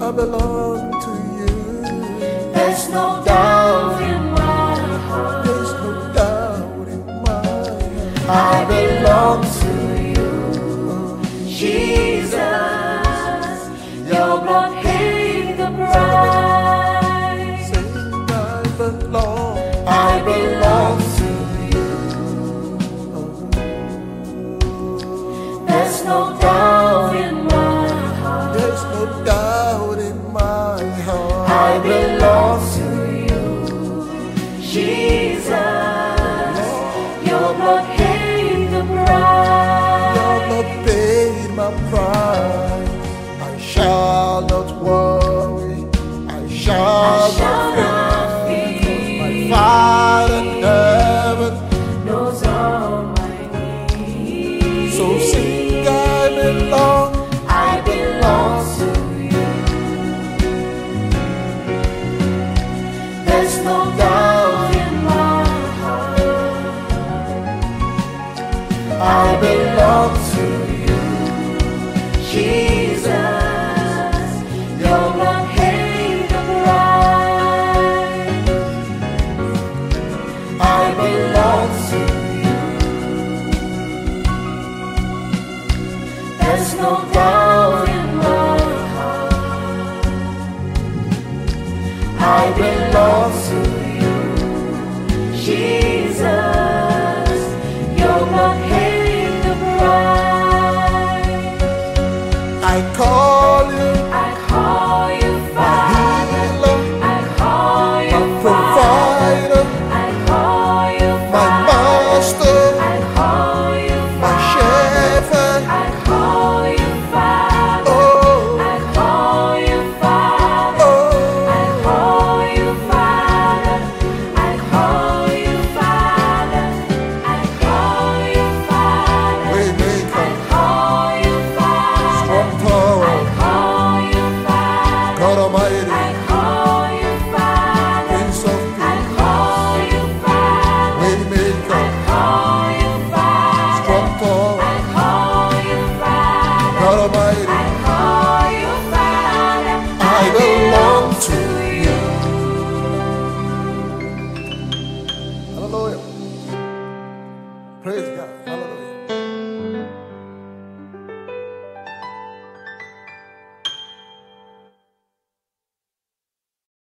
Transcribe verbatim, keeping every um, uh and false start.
I belong to you. There's no doubt in my heart. There's no doubt in my heart. I belong to you, Jesus. Your blood paid the price. Sing, I belong. I belong to you. There's no doubt in my heart. There's no doubt in my heart. I belong to you, Jesus. Your blood paid the price. Your blood paid my price. I shall not worry. I shall, I shall not not fear. fear. My Father in heaven Knows all my needs. so sing, I belong. I belong to you. There's no doubt in my heart. I belong to you, Jesus. Your blood paid the price. I belong to you. There's no doubt in my heart. I belong to you, Jesus. Your blood paid the price. I call you I call you Father. healer, I call my you Father. provider, I call you my master, I call you my shepherd. I call you Father. Oh, I call you Father. oh, I call you Father. I call you Father. I call you Father. Waymaker, I call you Father. strong tower, I call you Father. God Almighty, I call you Father. Prince of I Peace, call you Father. Waymaker, I call you Father. strong tower, I call you Father. God Almighty. I call you Father. I belong to you. Hallelujah. Praise God. Hallelujah.